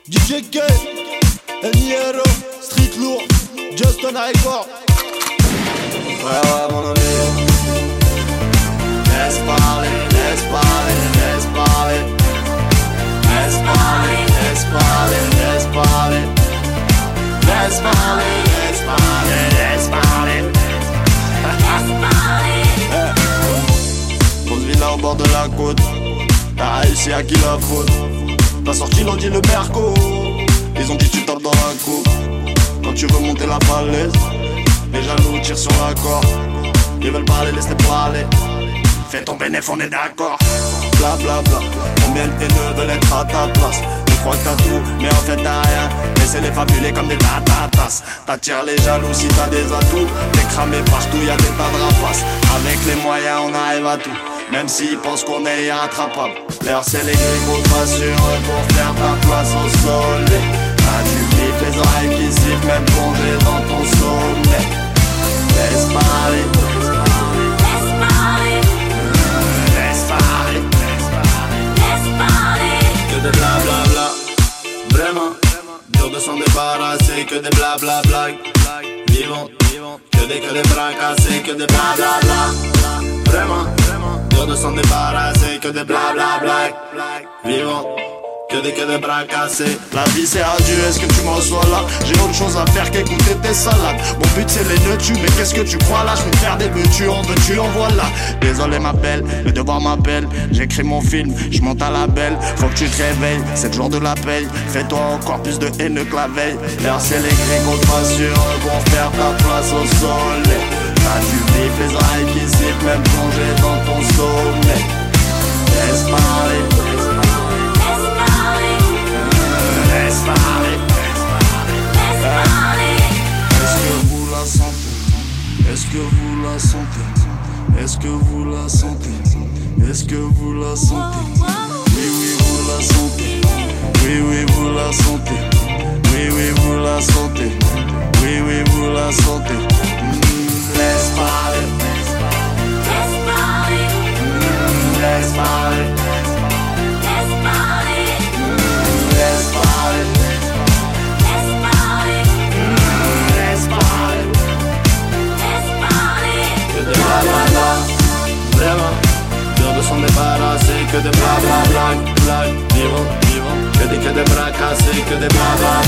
DJ K, Niero, Street Lourd, Justin Record. Ouais, mon ami. Laisse parler, laisse parler, laisse parler. Laisse parler, laisse parler, laisse parler. Laisse parler, laisse parler, laisse parler. Grosse villa au bord de la côte. T'as réussi à qui la faute? T'as sorti l'audi le Merco. Ils ont dit tu tapes dans la coupe. Quand tu veux monter la falaise, les jaloux tirent sur la corde. Ils veulent parler, laisse-les parler. Fais ton bénéf, on est d'accord. Bla bla bla. Combien de haineux veulent être à ta place? Tu crois que t'as tout, mais en fait t'as rien. Laissez-les fabuler comme des patatas. T'attires les jaloux si t'as des atouts. T'es cramé partout, y'a des tas de rapaces. Avec les moyens on arrive à tout, même s'ils pensent qu'on est irrattrapable. L'heure c'est les grigos pas sûrs pour faire ta place au soleil. Ah tu vifs les oreilles qui sifflent, même plongé dans ton sommeil. Laisse parler, laisse parler, laisse parler, laisse parler. Que des blablabla, vraiment. Dur de s'en débarrasser, que des blablabla. Vivons, que des bras cassés, que des blablabla. Vraiment, dur de s'en débarrasser, que des blablabla. Vivons, que des bras cassés. La vie c'est adieu, est-ce que tu me reçois là? J'ai autre chose à faire qu'écouter tes salades. Mon but c'est les nœuds tu, mais qu'est-ce que tu crois là? Je vais faire des vœux, tu en veux, tu en voilà. Désolé ma belle, le devoir m'appelle. J'écris mon film, je monte à la belle. Faut que tu te réveilles, c'est le jour de la paye. Fais-toi encore plus de haine que la veille. L'heure c'est les grigos pas sûrs pour faire ta place au soleil. Là tu vifs les oreilles qui sifflent, même plongé dans ton sommeil. Laisse parler, laisse parler, laisse parler. Est-ce que vous la sentez? Est-ce que vous la sentez? Est-ce que vous la sentez? Est-ce que vous la sentez? Oui, oui, vous la sentez. Oui, oui, vous la sentez. Oui, oui, vous la sentez. Oui, oui, vous la sentez. Laisse parler, laisse parler, laisse parler, laisse parler, laisse parler, laisse parler, laisse parler, laisse parler. Que des blablabla, vraiment. Dur de s'en débarrasser, que des blablabla, vivons, que des bras cassés, que des blablabla.